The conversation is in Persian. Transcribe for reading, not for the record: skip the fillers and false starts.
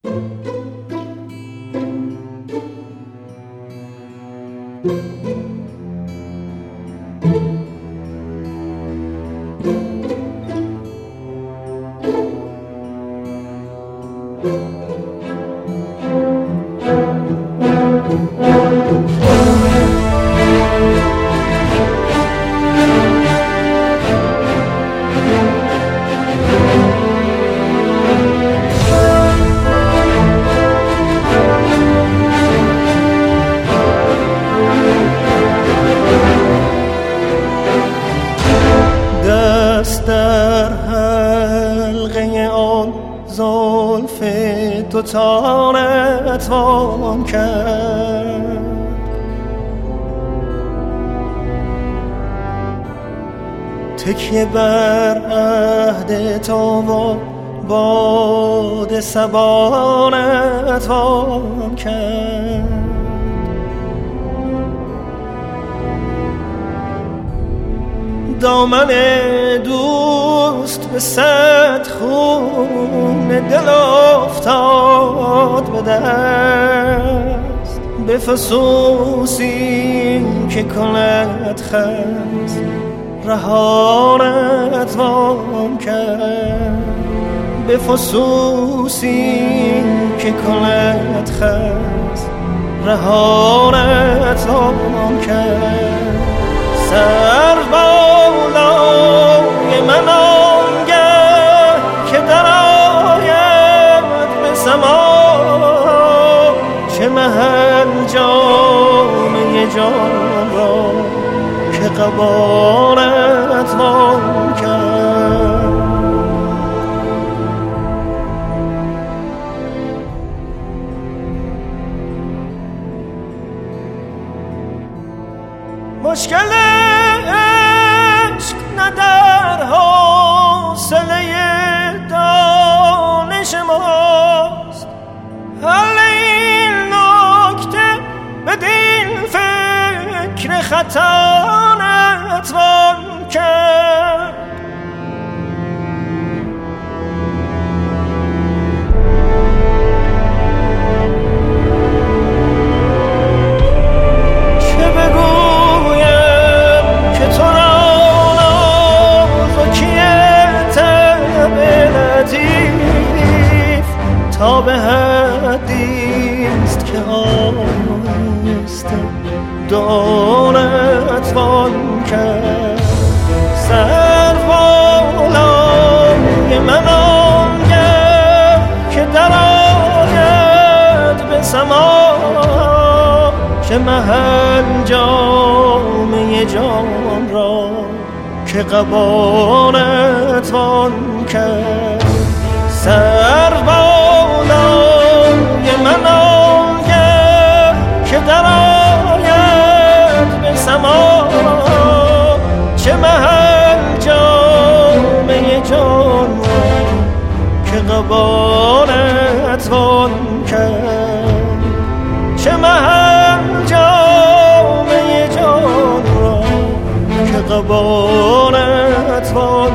دست در حلقه آن زلف تو تا نتوان کرد، تکیه بر عهد تو و باد صبا نتوان کرد. دامن دوست به صد خون دل افتاد به دست، به فسوسی که کند خست رها نتوان کرد، به فسوسی که کند خست رها نتوان کرد. سر بالای من آنگه که در آید به سما، چه محل جامعه جان را که قبا نتوان کرد. مشکل عشق نه در حوصله دانش ماست، حل این نکته بدین فکر خطا نتوان کرد. تا به حدیست که آسته نتوان کرد. سر بالای من آنگه که در آید به سما، چه محل جامعه جان را که قبا نتوان کرد. سر بالای من آنگه که در آید به سما، چه محل جامعه جان را که قبا نتوان کرد، چه محل جامعه جان را که قبا نتوان